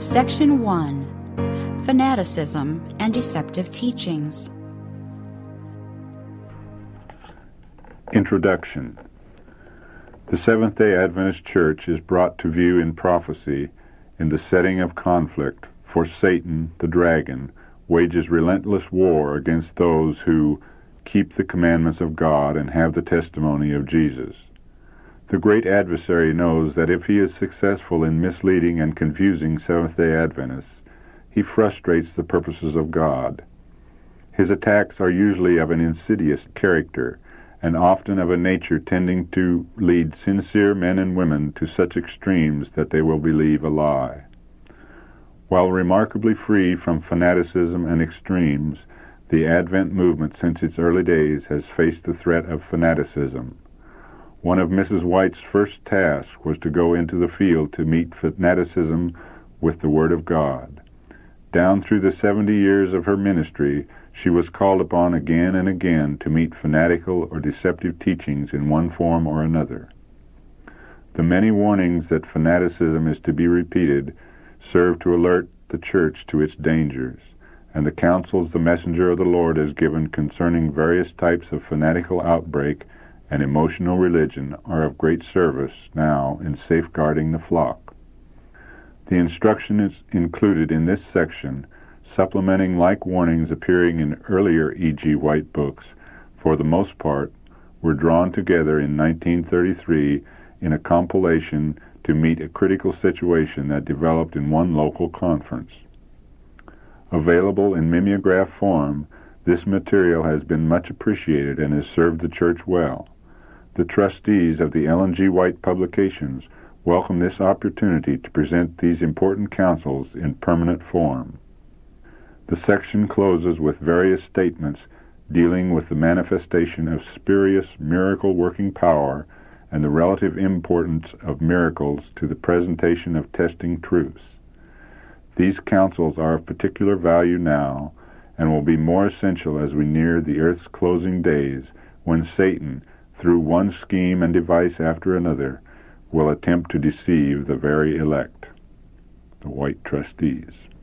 Section 1. Fanaticism and Deceptive Teachings. Introduction. The Seventh-day Adventist Church is brought to view in prophecy in the setting of conflict, for Satan, the dragon, wages relentless war against those who keep the commandments of God and have the testimony of Jesus. The great adversary knows that if he is successful in misleading and confusing Seventh-day Adventists, he frustrates the purposes of God. His attacks are usually of an insidious character, and often of a nature tending to lead sincere men and women to such extremes that they will believe a lie. While remarkably free from fanaticism and extremes, the Advent movement since its early days has faced the threat of fanaticism. One of Mrs. White's first tasks was to go into the field to meet fanaticism with the Word of God. Down through the 70 years of her ministry, she was called upon again and again to meet fanatical or deceptive teachings in one form or another. The many warnings that fanaticism is to be repeated serve to alert the Church to its dangers, and the counsels the messenger of the Lord has given concerning various types of fanatical outbreak and emotional religion are of great service now in safeguarding the flock. The instruction is included in this section, supplementing like warnings appearing in earlier E.G. White books, for the most part, were drawn together in 1933 in a compilation to meet a critical situation that developed in one local conference. Available in mimeograph form, this material has been much appreciated and has served the Church well. The trustees of the Ellen G. White Publications welcome this opportunity to present these important counsels in permanent form. The section closes with various statements dealing with the manifestation of spurious miracle-working power and the relative importance of miracles to the presentation of testing truths. These counsels are of particular value now and will be more essential as we near the earth's closing days, when Satan, through one scheme and device after another, will attempt to deceive the very elect. The White Trustees.